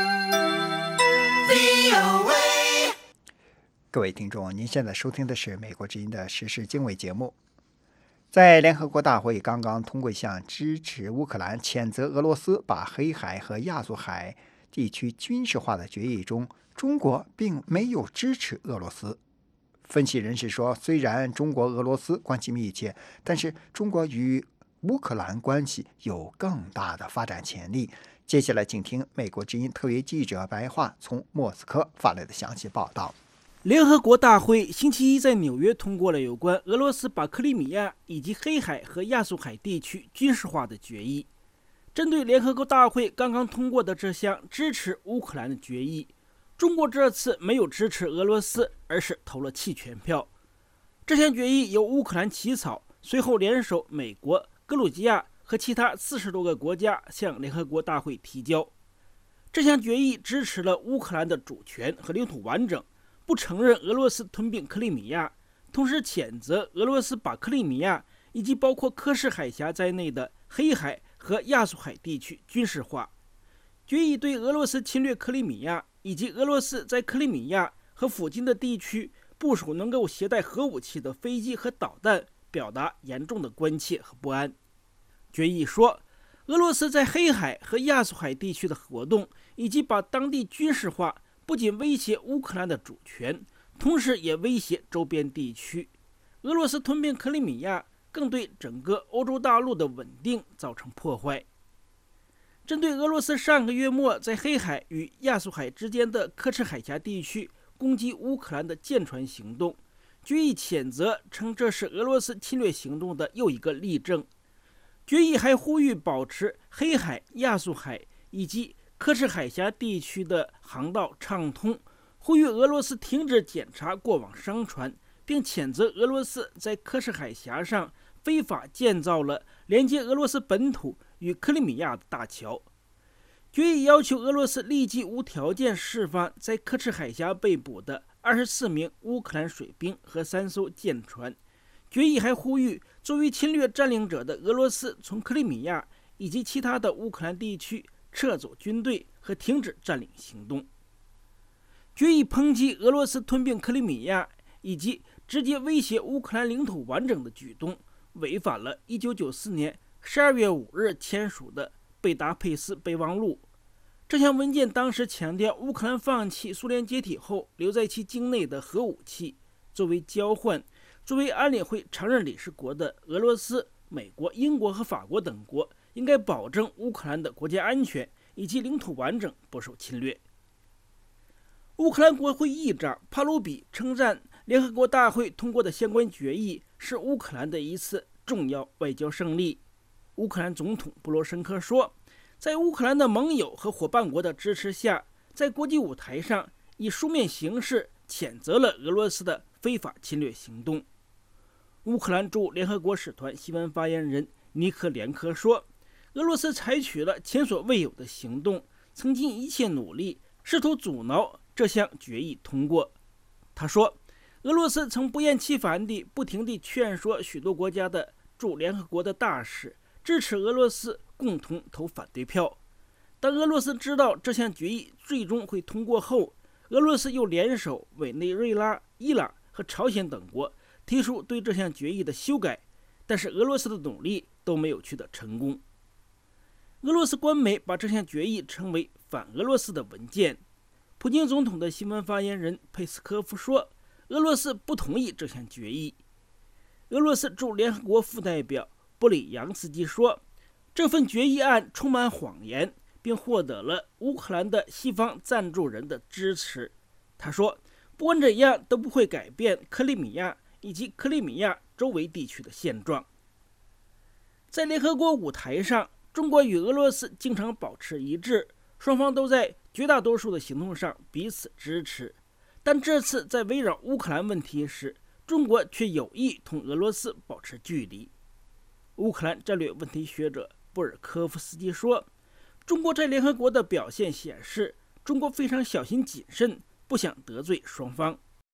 各位听众，您现在收听的是美国之音的时事经纬节目。在联合国大会刚刚通过一项支持乌克兰谴责俄罗斯把黑海和亚速海地区军事化的决议中，中国并没有支持俄罗斯。分析人士说，虽然中国俄罗斯关系密切，但是中国与乌克兰关系有更大的发展潜力。接下来请听美国之音特约记者白桦从莫斯科发来的详细报道。 联合国大会星期一在纽约通过了有关俄罗斯把克里米亚以及黑海和亚速海地区军事化的决议。针对联合国大会刚刚通过的这项支持乌克兰的决议，中国这次没有支持俄罗斯，而是投了弃权票。这项决议由乌克兰起草，随后联手美国、格鲁吉亚和其他四十多个国家向联合国大会提交。这项决议支持了乌克兰的主权和领土完整，不承认俄罗斯吞并克里米亚，同时谴责俄罗斯把克里米亚以及包括科什海峡在内的黑海和亚速海地区军事化。决议对俄罗斯侵略克里米亚以及俄罗斯在克里米亚和附近的地区部署能够携带核武器的飞机和导弹表达严重的关切和不安。决议说，俄罗斯在黑海和亚速海地区的活动以及把当地军事化，不仅威胁乌克兰的主权，同时也威胁周边地区。俄罗斯吞并克里米亚，更对整个欧洲大陆的稳定造成破坏。针对俄罗斯上个月末在黑海与亚速海之间的科什海峡地区攻击乌克兰的舰船行动，决议谴责称这是俄罗斯侵略行动的又一个例证。决议还呼吁保持黑海、亚速海以及科什海峡地区的航道畅通，呼吁俄罗斯停止检查过往商船，并谴责俄罗斯在科什海峡上非法建造了连接俄罗斯本土与克里米亚的大桥。决议要求俄罗斯立即无条件释放在科什海峡被捕的二十四名乌克兰水兵和三艘舰船。决议还呼吁作为侵略占领者的俄罗斯从克里米亚以及其他的乌克兰地区撤走军队和停止占领行动。决议抨击俄罗斯吞并克里米亚以及直接威胁乌克兰领土完整的举动，违反了一九九四年十二月五日签署的贝达佩斯备忘录。这项文件当时强调，乌克兰放弃苏联解体后留在其境内的核武器，作为交换，作为安理会常任理事国的俄罗斯、美国、英国和法国等国应该保证乌克兰的国家安全以及领土完整不受侵略。乌克兰国会议长帕鲁比称赞联合国大会通过的相关决议是乌克兰的一次重要外交胜利。乌克兰总统波罗申科说，在乌克兰的盟友和伙伴国的支持下，在国际舞台上以书面形式谴责了俄罗斯的非法侵略行动。乌克兰驻联合国使团新闻发言人尼科连科说，俄罗斯采取了前所未有的行动，曾尽一切努力试图阻挠这项决议通过。他说，俄罗斯曾不厌其烦地不停地劝说许多国家的驻联合国的大使支持俄罗斯共同投反对票。当俄罗斯知道这项决议最终会通过后，俄罗斯又联手委内瑞拉、伊朗和朝鲜等国提出对这项决议的修改，但是俄罗斯的努力都没有取得成功。俄罗斯官媒把这项决议称为反俄罗斯的文件。普京总统的新闻发言人佩斯科夫说，俄罗斯不同意这项决议。俄罗斯驻联合国副代表布里扬斯基说，这份决议案充满谎言，并获得了乌克兰的西方赞助人的支持。他说，不管怎样都不会改变克里米亚以及克里米亚周围地区的现状。在联合国舞台上，中国与俄罗斯经常保持一致，双方都在绝大多数的行动上彼此支持。但这次在围绕乌克兰问题时，中国却有意同俄罗斯保持距离。乌克兰战略问题学者布尔科夫斯基说，中国在联合国的表现显示，中国非常小心谨慎，不想得罪双方。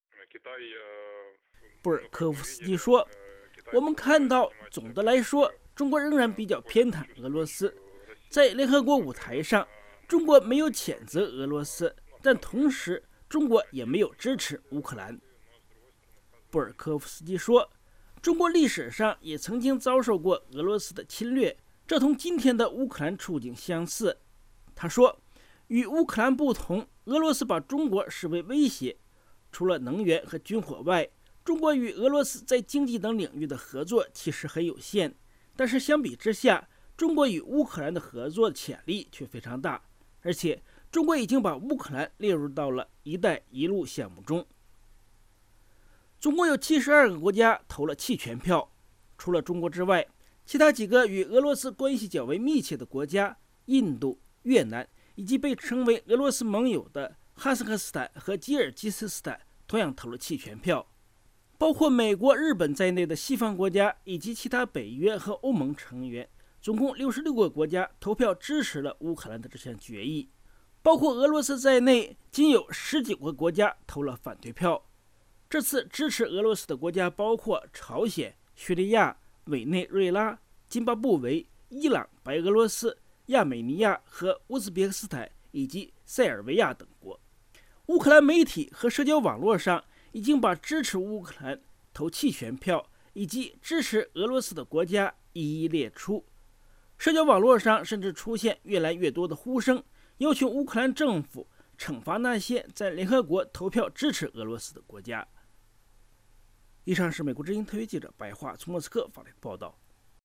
布尔科夫斯基说，我们看到总的来说，中国仍然比较偏袒俄罗斯， 在联合国舞台上，中国没有谴责俄罗斯，但同时中国也没有支持乌克兰。布尔科夫斯基说，中国历史上也曾经遭受过俄罗斯的侵略，这同今天的乌克兰处境相似。他说，与乌克兰不同，俄罗斯把中国视为威胁，除了能源和军火外，中国与俄罗斯在经济等领域的合作其实很有限，但是相比之下，中国与乌克兰的合作潜力却非常大，而且中国已经把乌克兰列入到了“一带一路”项目中。总共有七十二个国家投了弃权票，除了中国之外，其他几个与俄罗斯关系较为密切的国家，印度、越南以及被称为俄罗斯盟友的哈萨克斯坦和吉尔吉斯斯坦同样投了弃权票。包括美国、日本在内的西方国家以及其他北约和欧盟成员，总共六十六个国家投票支持了乌克兰的这项决议。包括俄罗斯在内，仅有十九个国家投了反对票。这次支持俄罗斯的国家包括朝鲜、叙利亚、委内瑞拉、津巴布韦、伊朗、白俄罗斯、亚美尼亚和乌兹别克斯坦以及塞尔维亚等国。乌克兰媒体和社交网络上已经把支持乌克兰投弃权票以及支持俄罗斯的国家一一列出。社交网络上甚至出现越来越多的呼声，要求乌克兰政府惩罚那些在联合国投票支持俄罗斯的国家。以上是美国之音特约记者白桦从莫斯科发来的报道。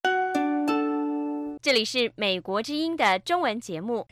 这里是美国之音的中文节目。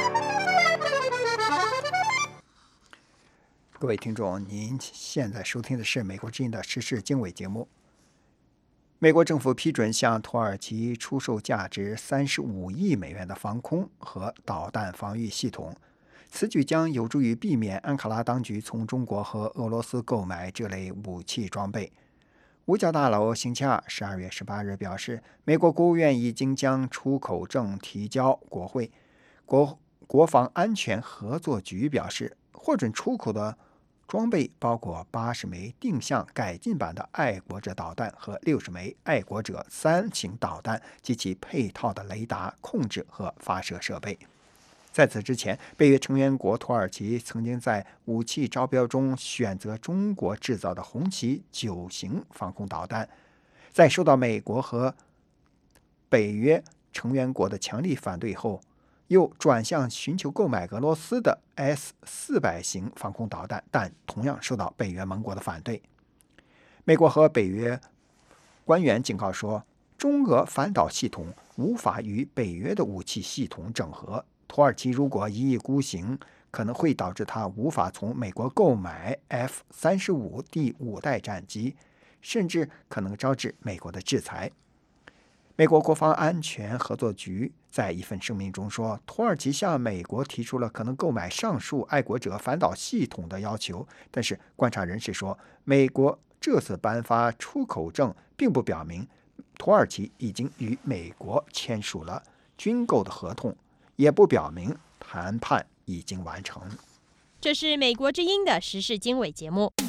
各位听众，您现在收听的是美国之音的时事经纬节目。美国政府批准向土耳其出售价值三十五亿美元的防空和导弹防御系统，此举将有助于避免安卡拉当局从中国和俄罗斯购买这类武器装备。五角大楼星期二十二月十八日表示，美国国务院已经将出口证提交国会。国国防安全合作局表示，获准出口的装备包括八十枚定向改进版的爱国者导弹和六十枚爱国者三型导弹及其配套的雷达控制和发射设备。在此之前，北约成员国土耳其曾经在武器招标中选择中国制造的红旗九型防空导弹，在受到美国和北约成员国的强力反对后，又转向寻求购买俄罗斯的 S 四百 型防空导弹，但同样受到北约盟国的反对。美国和北约官员警告说，中俄反导系统无法与北约的武器系统整合。土耳其如果一意孤行，可能会导致他无法从美国购买 F 三十五 第五代战机，甚至可能招致美国的制裁。美国国防安全合作局在一份声明中说，土耳其向美国提出了可能购买上述爱国者反导系统的要求，但是观察人士说，美国这次颁发出口证并不表明土耳其已经与美国签署了军购的合同，也不表明谈判已经完成。 这是美国之音的时事经纬节目。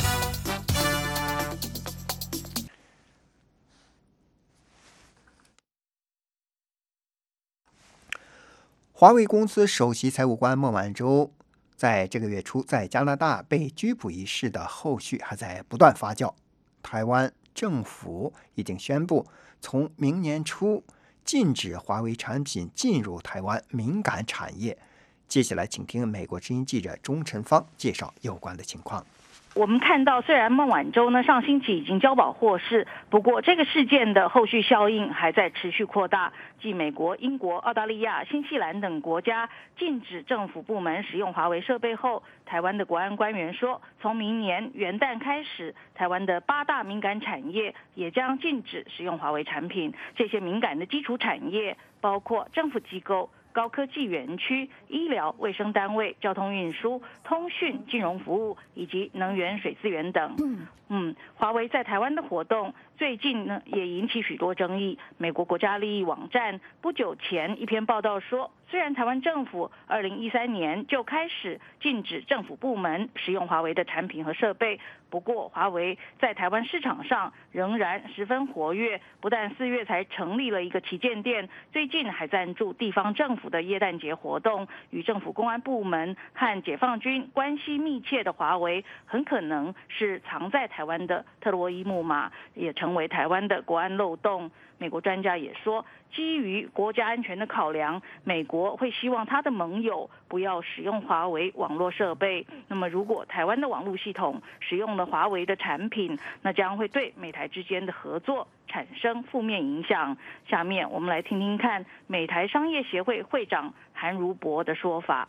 华为公司首席财务官孟晚舟在这个月初在加拿大被拘捕一事的后续还在不断发酵。台湾政府已经宣布，从明年初禁止华为产品进入台湾敏感产业。接下来请听美国之音记者钟晨芳介绍有关的情况。 我们看到，虽然孟晚舟呢上星期已经交保获释，不过这个事件的后续效应还在持续扩大。继美国、英国、澳大利亚、新西兰等国家禁止政府部门使用华为设备后，台湾的国安官员说，从明年元旦开始，台湾的八大敏感产业也将禁止使用华为产品。这些敏感的基础产业包括政府机构、 高科技园区、医疗卫生单位、交通运输、通讯、金融服务以及能源水资源等。嗯，华为在台湾的活动最近呢也引起许多争议。美国国家利益网站不久前一篇报道说，虽然台湾政府二零一三年就开始禁止政府部门使用华为的产品和设备，不过华为在台湾市场上仍然十分活跃，不但四月才成立了一个旗舰店，最近还赞助地方政府的耶诞节活动。与政府公安部门和解放军关系密切的华为，很可能是藏在台湾的特洛伊木马，也成为台湾的国安漏洞。美国专家也说，基于国家安全的考量，美国会希望他的盟友不要使用华为网络设备。那么如果台湾的网络系统使用了华为的产品，那将会对美台之间的合作产生负面影响。下面我们来听听看美台商业协会会长韩如博的说法。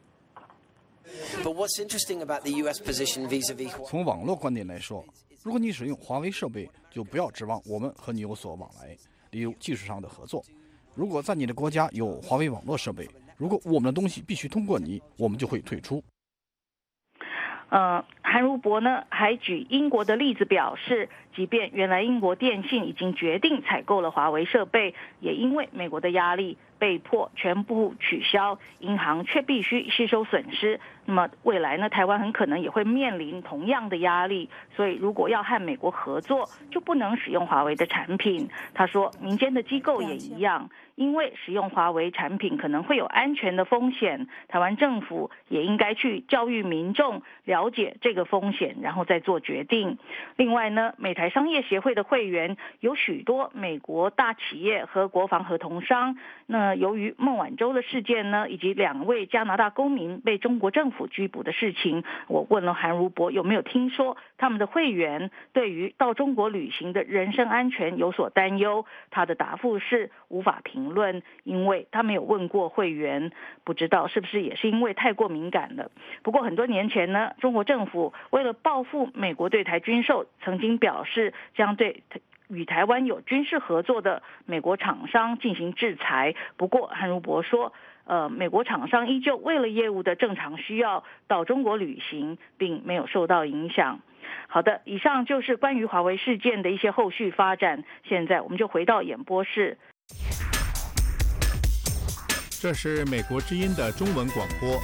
从网络观点来说，如果你使用华为设备，就不要指望我们和你有所往来，例如技术上的合作。如果在你的国家有华为网络设备，如果我们的东西必须通过你，我们就会退出。 呃，韩如博呢还举英国的例子表示，即便原来英国电信已经决定采购了华为设备，也因为美国的压力被迫全部取消，银行却必须吸收损失。那么未来呢，台湾很可能也会面临同样的压力，所以如果要和美国合作，就不能使用华为的产品。他说，民间的机构也一样，因为使用华为产品可能会有安全的风险，台湾政府也应该去教育民众了解这个风险，然后再做决定。另外呢，美台商业协会的会员有许多美国大企业和国防合同商。那由于孟晚舟的事件呢，以及两位加拿大公民被中国政府拘捕的事情，我问了韩如博有没有听说他们的会员对于到中国旅行的人身安全有所担忧。他的答复是无法评论，因为他没有问过会员，不知道是不是也是因为太过敏感了。不过很多年前呢，中国政府为了报复美国对台军售，曾经表示将对与台湾有军事合作的美国厂商进行制裁。不过韩如博说，呃，美国厂商依旧为了业务的正常需要到中国旅行，并没有受到影响。好的，以上就是关于华为事件的一些后续发展。现在我们就回到演播室。 这是美国之音的中文广播。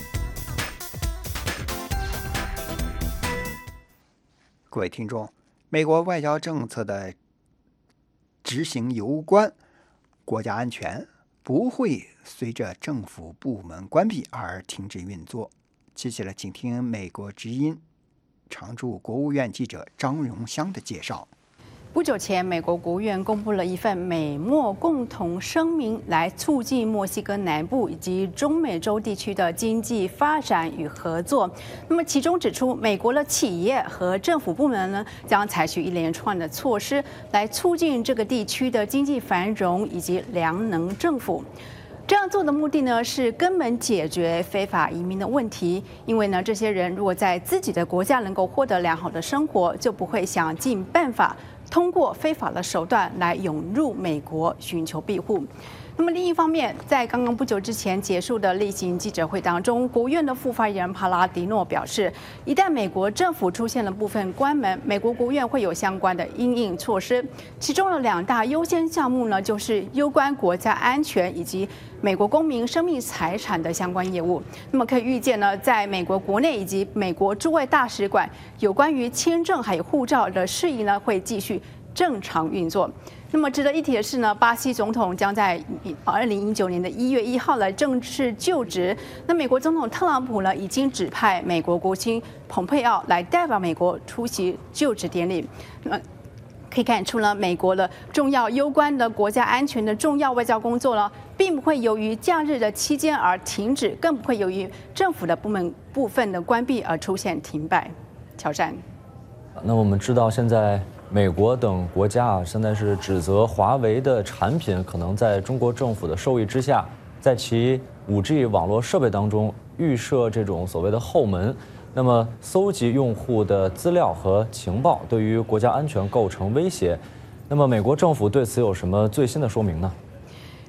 各位听众，美国外交政策的执行攸关国家安全，不会随着政府部门关闭而停止运作。接下来，请听美国之音常驻国务院记者张荣香的介绍。 不久前，美国国务院公布了一份美墨共同声明，来促进墨西哥南部以及中美洲地区的经济发展与合作。那么，其中指出，美国的企业和政府部门呢，将采取一连串的措施，来促进这个地区的经济繁荣以及良能政府。这样做的目的呢，是根本解决非法移民的问题。因为呢，这些人如果在自己的国家能够获得良好的生活，就不会想尽办法通过非法的手段来涌入美国寻求庇护。那么另一方面，在刚刚不久之前结束的例行记者会当中，国务院的副发言人帕拉迪诺表示，一旦美国政府出现了部分关门，美国国务院会有相关的因应措施。其中的两大优先项目呢，就是攸关国家安全以及美国公民生命财产的相关业务。那么可以预见呢，在美国国内以及美国驻外大使馆有关于签证还有护照的事宜呢，会继续正常运作。那么值得一提的是呢，巴西总统将在二零一九年的一月一号来正式就职。那美国总统特朗普呢，已经指派美国国务卿蓬佩奥来代表美国出席就职典礼。那么可以看出呢，美国的重要攸关的国家安全的重要外交工作呢，并不会由于假日的期间而停止，更不会由于政府的部门部分的关闭而出现停摆。乔战。 那我们知道现在美国等国家啊，现在是指责华为的产品可能在中国政府的授意之下，在其 五 G 网络设备当中预设这种所谓的后门，那么搜集用户的资料和情报，对于国家安全构成威胁。那么美国政府对此有什么最新的说明呢？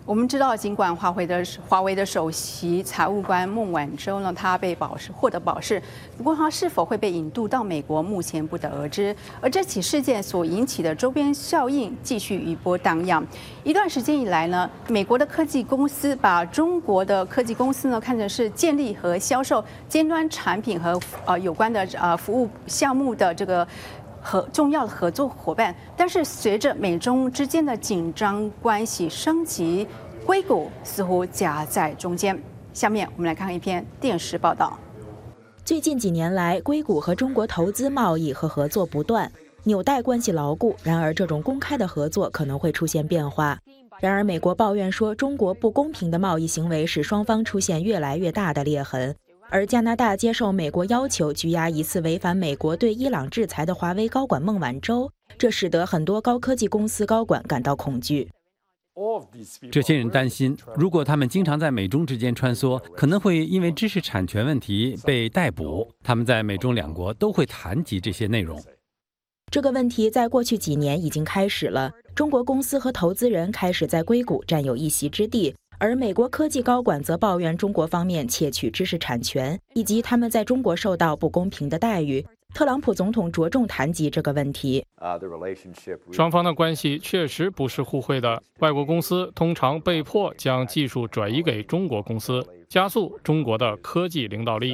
我们知道，尽管华为的华为的首席财务官孟晚舟呢，他被保释获得保释，不过他是否会被引渡到美国，目前不得而知。而这起事件所引起的周边效应继续余波荡漾。一段时间以来呢，美国的科技公司把中国的科技公司呢看成是建立和销售尖端产品和呃有关的呃服务项目的这个和重要的合作伙伴，但是随着美中之间的紧张关系升级，硅谷似乎夹在中间。下面我们来看看一篇电视报道。 最近几年来，硅谷和中国投资、贸易和合作不断，纽带关系牢固。然而，这种公开的合作可能会出现变化。然而，美国抱怨说，中国不公平的贸易行为使双方出现越来越大的裂痕。而加拿大接受美国要求拘押疑似违反美国对伊朗制裁的华为高管孟晚舟，这使得很多高科技公司高管感到恐惧。 这些人担心，如果他们经常在美中之间穿梭，可能会因为知识产权问题被逮捕。他们在美中两国都会谈及这些内容。 这个问题在过去几年已经开始了，中国公司和投资人开始在硅谷占有一席之地。而美国科技高管则抱怨中国方面窃取知识产权，以及他们在中国受到不公平的待遇。特朗普总统着重谈及这个问题。 双方的关系确实不是互惠的。外国公司通常被迫将技术转移给中国公司，加速中国的科技领导力。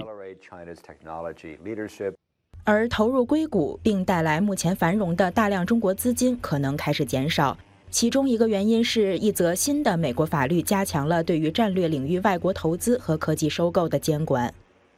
而投入硅谷并带来目前繁荣的大量中国资金可能开始减少。其中一个原因是一则新的美国法律加强了对于战略领域外国投资和科技收购的监管。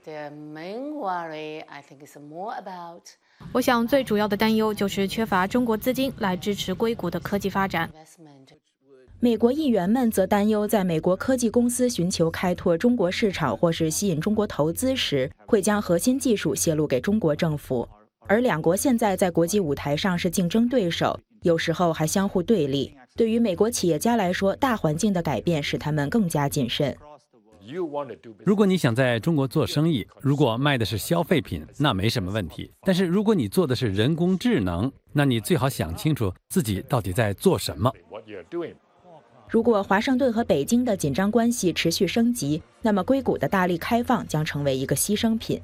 我想最主要的担忧就是缺乏中国资金来支持硅谷的科技发展。 美国议员们则担忧，在美国科技公司寻求开拓中国市场或是吸引中国投资时，会将核心技术泄露给中国政府。而两国现在在国际舞台上是竞争对手，有时候还相互对立。对于美国企业家来说，大环境的改变使他们更加谨慎。 如果你想在中国做生意，如果卖的是消费品，那没什么问题。但是如果你做的是人工智能，那你最好想清楚自己到底在做什么。 如果华盛顿和北京的紧张关系持续升级，那么硅谷的大力开放将成为一个牺牲品。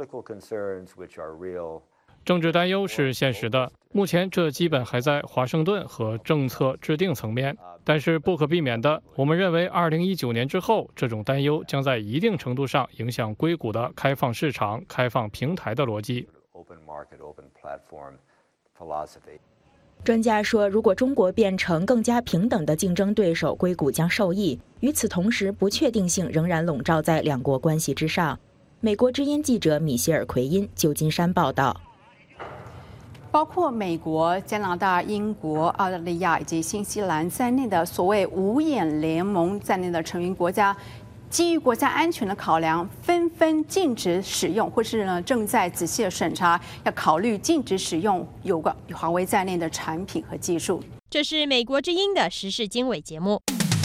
政治担忧是现实的，目前这基本还在华盛顿和政策制定层面。但是不可避免的，我们认为二零一九年之后，这种担忧将在一定程度上影响硅谷的开放市场、开放平台的逻辑。 专家说，如果中国变成更加平等的竞争对手，硅谷将受益。与此同时，不确定性仍然笼罩在两国关系之上。美国之音记者米歇尔·奎因，旧金山报道。 包括美国、加拿大、英国、澳大利亚以及新西兰在内的所谓五眼联盟在内的成员国家，基于国家安全的考量，纷纷禁止使用，或是呢正在仔细的审查，要考虑禁止使用有关华为在内的产品和技术。 这是美国之音的时事经纬节目。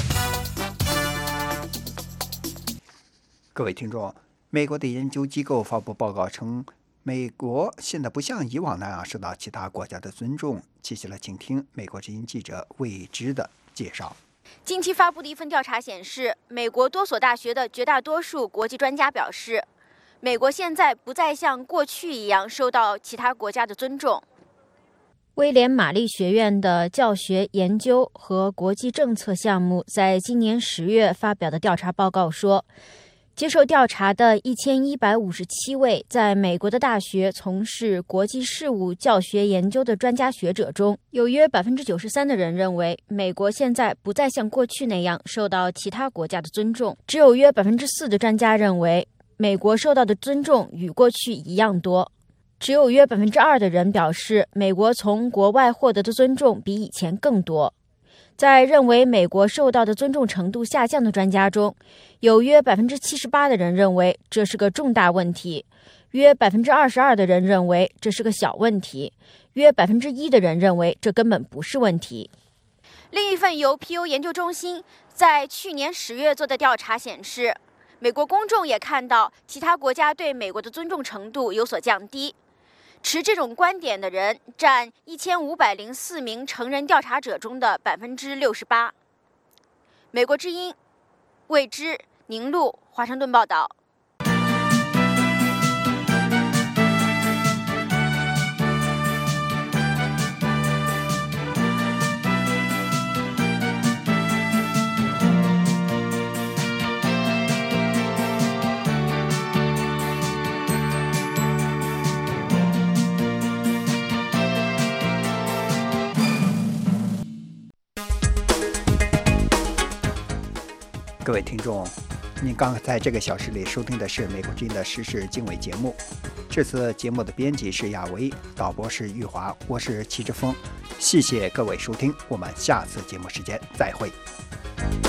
各位听众，美国的研究机构发布报告称，美国现在不像以往那样受到其他国家的尊重。接下来请听美国之音记者魏之的介绍。 近期发布的一份调查显示，美国多所大学的绝大多数国际专家表示，美国现在不再像过去一样受到其他国家的尊重。 威廉玛丽学院的教学研究和国际政策项目在今年十月发表的调查报告说，接受调查的一千一百五十七位在美国的大学从事国际事务教学研究的专家学者中，有约 百分之九十三 的人认为美国现在不再像过去那样受到其他国家的尊重，只有约 百分之四 的专家认为美国受到的尊重与过去一样多，只有约 百分之二 的人表示美国从国外获得的尊重比以前更多。在认为美国受到的尊重程度下降的专家中，有约 百分之七十八 的人认为这是个重大问题，约 百分之二十二 的人认为这是个小问题，约 百分之一 的人认为这根本不是问题。 另一份由皮尤研究中心在去年十月做的调查显示，美国公众也看到其他国家对美国的尊重程度有所降低。持这种观点的人占一千五百零四名成人调查者中的 百分之六十八。 美国之音魏之、宁路华盛顿报道。 各位听众，您刚在这个小时里收听的是美国之音的时事经纬节目。这次节目的编辑是亚维，导播是玉华，我是齐志峰。谢谢各位收听，我们下次节目时间再会。